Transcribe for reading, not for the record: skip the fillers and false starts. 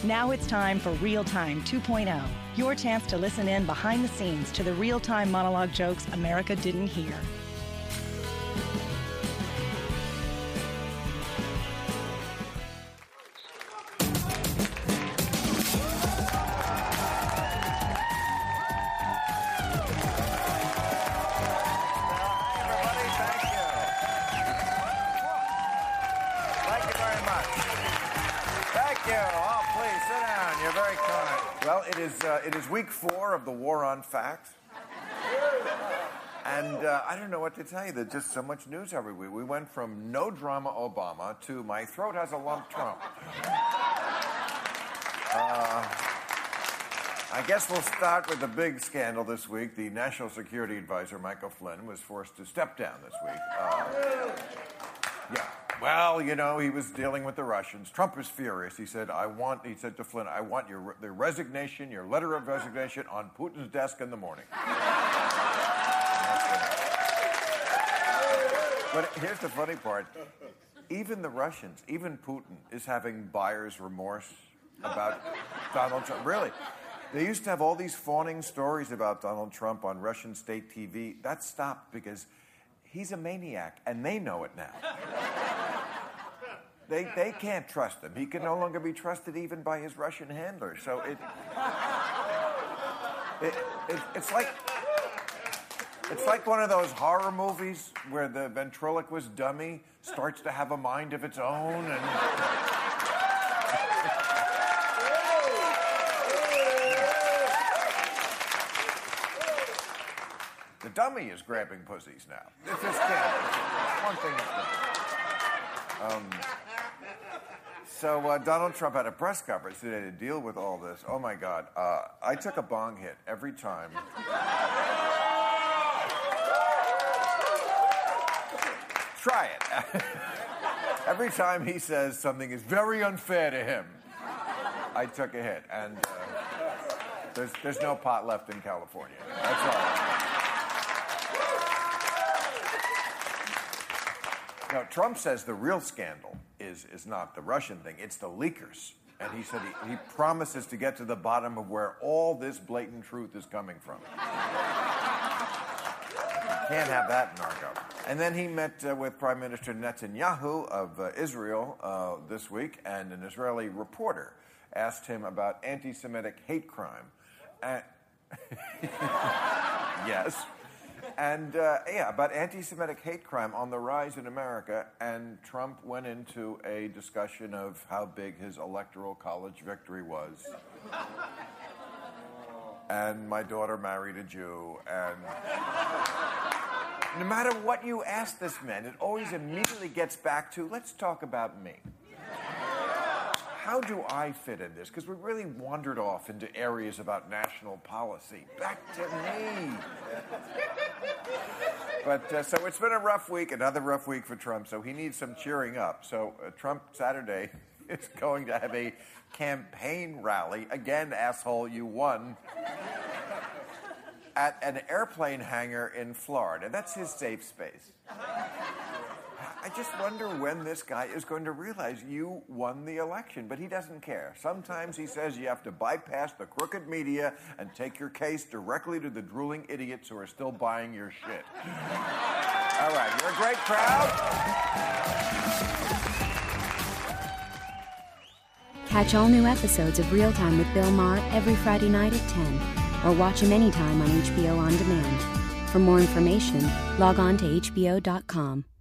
Now it's time for Real Time 2.0, your chance to listen in behind the scenes to the real-time monologue jokes America didn't hear. It is week 4 of the War on Facts. And I don't know what to tell you. There's just so much news every week. We went from no drama Obama to my throat has a lump Trump. I guess we'll start with the big scandal this week. The National Security Advisor, Michael Flynn, was forced to step down this week. Yeah. Well, you know, he was dealing with the Russians. Trump was furious. He said to Flynn, I want the resignation, your letter of resignation on Putin's desk in the morning. But here's the funny part. Even the Russians, even Putin, is having buyer's remorse about Donald Trump. Really. They used to have all these fawning stories about Donald Trump on Russian state TV. That stopped because he's a maniac, and they know it now. They can't trust him. He can no longer be trusted even by his Russian handlers. So it's like one of those horror movies where the ventriloquist dummy starts to have a mind of its own and the dummy is grabbing pussies now. It's just one thing. So Donald Trump had a press conference today to deal with all this. Oh, my God. I took a bong hit every time. Try it. Every time he says something is very unfair to him, I took a hit. And there's no pot left in California. That's all. Now, Trump says the real scandal is not the Russian thing, it's the leakers. And he said he promises to get to the bottom of where all this blatant truth is coming from. You can't have that in our government. And then he met with Prime Minister Netanyahu of Israel this week, and an Israeli reporter asked him about anti-Semitic hate crime. Yes. And, about anti-Semitic hate crime on the rise in America, and Trump went into a discussion of how big his electoral college victory was. And my daughter married a Jew, and no matter what you ask this man, it always immediately gets back to, let's talk about me. How do I fit in this? Because we really wandered off into areas about national policy. Back to me. But so it's been a rough week, another rough week for Trump, so he needs some cheering up. So Trump Saturday is going to have a campaign rally. Again, asshole, you won. At an airplane hangar in Florida. That's his safe space. I just wonder when this guy is going to realize you won the election, but he doesn't care. Sometimes he says you have to bypass the crooked media and take your case directly to the drooling idiots who are still buying your shit. All right, you're a great crowd. Catch all new episodes of Real Time with Bill Maher every Friday night at 10, or watch him anytime on HBO On Demand. For more information, log on to HBO.com.